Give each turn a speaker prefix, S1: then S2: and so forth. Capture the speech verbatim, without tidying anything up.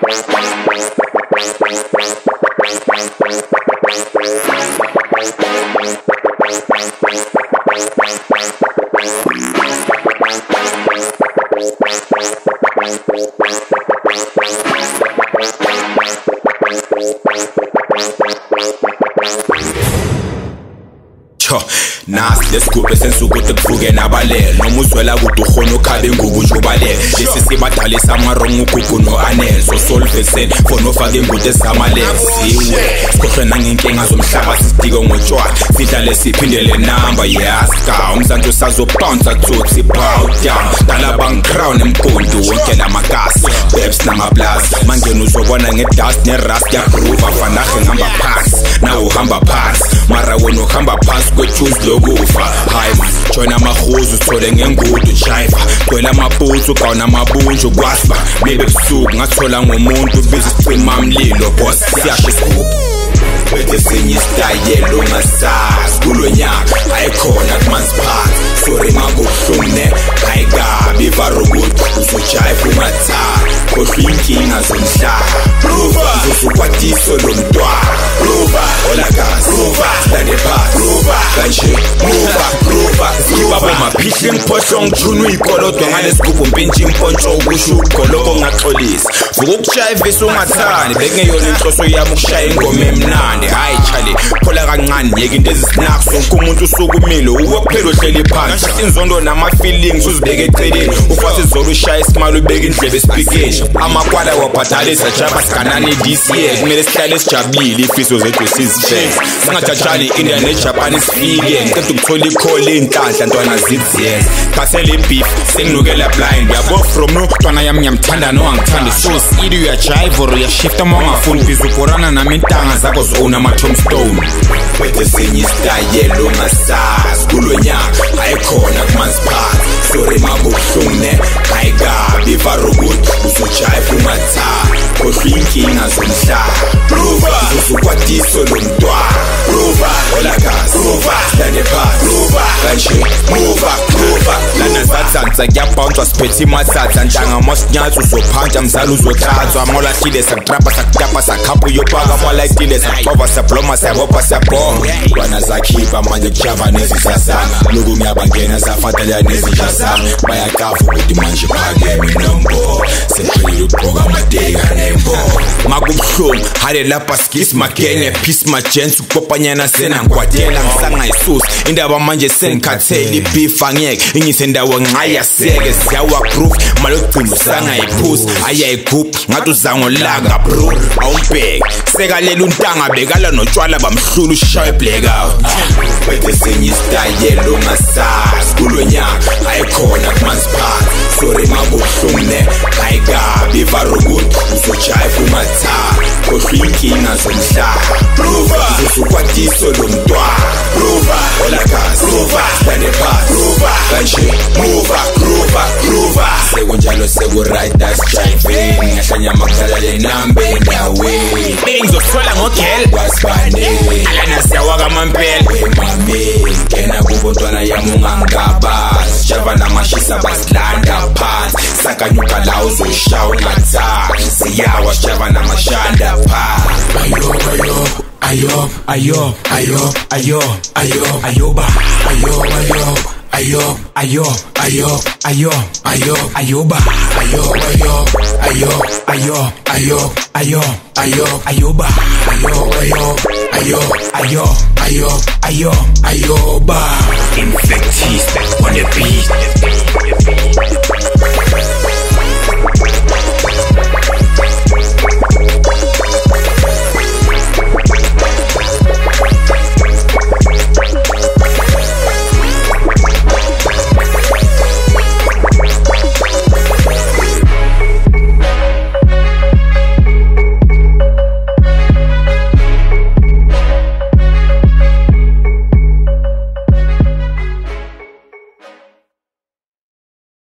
S1: Nasi lesigubhe sensukuthi kuvuke nabalele noma uzwela kude ukhona ukhabe ingubo nje ubalele lesi sibadalisa amarong ugugu no-anele so solveseni fona ofake ingubo ezamalele siwe sikhohlwe nangenkinga zomhlaba sisidike ngotshwala sidlale siphindele namba yaska umzansi usazobhounsa thuthu sipow down dala bangicrown emgundu wonke lamagasi babes namablasi mangena uzobona ngedust nerust yagroove afanahe ngihamba phansi nawe uhamba phansi mara wena uhamba phansi kwechuzi lokufa hayi man join amahuzu uthole ngengudu jiva gwela amabuthu ugawuna amabunju kwasiba maybe busuku ngathola ngomuntu biza isicima mlilo boss siyasho isigubhu wethe senye isitayelo ungasazi kulo nyaka ayikhona kumanzi phansi sorry makubuhlungu ayikabi ivarokuthi uzojive ungathali khohlwa inkinga zomhlaba uzosukwadiswe lo mntwana olakazi stande phasi kanje ngibabo maphihla imphohlo ngijuna uyikolodwa ngalesigubhu mpintshi impontsho ukusho ugoloko ngaxolisa vuka ukujayivisa ungathani bekungeyona inhloso yami ukushaya ingoma emnandi hayi chale khola kancane yeke into ezisinakho sonke umuntu usukumile uwophela ohleli phansi inzondo nama-feelings uzibeke eceleni ufase izolo ushaya isimali ubeke indlebe esipikisha amakwala wabhadalisa jaba siganane this year kumele sihlale sijabulile ifiso zethu sizifeza singajajali i-India ne-Japan isifike ngiceda ukuthola ikholi iy'nhlanhla ntwana zidziyenza basele beef senginukela blind yabo from no ntwana yami ngiyamthanda nowangithanda so sidi uyajive or uyashifta uma ungafuni biza ubhorana nami intanga zakho zona ama-tombstone wethe senye isitayelo ungasazi kulo nyaka ayikhona kumanzi phansi sorry makubuhlungu ayikabi ivarokuthi uzojive ungathali khohlwa inkinga zomhlaba uzosukwadiswe lo mntwana olakazi stande phasi kanje lana zatsanza kuyabhounswa siphethe imasatsa ntanga mosinyatsi uzophantsa mzali uzohlatswa molahlile sakutrapa sakutapa sakhapha uyopaka molayitile saxova sabloma sayabopha sayabhonga ntwana zakhipha manje kujava nezisasana loku ngiyabangena zafatela nezinja zami bayakava ukuthi manje phakeme nombo sephelile ukugqoka amateka nembo makubuhlungu hale lapha skisi magene peace majensi ukopanyana senangkwatela ngisangayisusi indaba manje sengikhathela ibeef angeke ingise ndawo ngayaseke siyawa groove malogcina usangayiphusi ayayigubhu ngathi uzangolanga bro awumbheke sekalela untanga bekala notshwala bamhlula ushaye black out wethe senye isitayelo ungasazi kulo nyaka ayikhona kumanzi phansi sorry makubuhlungu ayikabi ivarokuthi uzojive ungathali khohlwa inkinga zomhlaba uzosukwadiswe lo mntwana olakazi stande phasi kanje sekunjalo sekuright asijayiveni ngahlanya makudala lenambe endaweni bengizosithola ngogel wasibane alana siyawaka amampela wemame ngena kubo ntwana yami ungangabazi java namashisa basilanda phansi sakanyuka la uzoshaya ungathali siyawa sijava namashanda phansi ayo ayo ayo ayo ayo ayoba ayo ayo ayo ayo ayo ayo ayo ayoba ayo ayo ayo ayo ayo ayo ayo ayoba ayo ayo ayo ayo ayo ayo ayoba infectiste on the beat.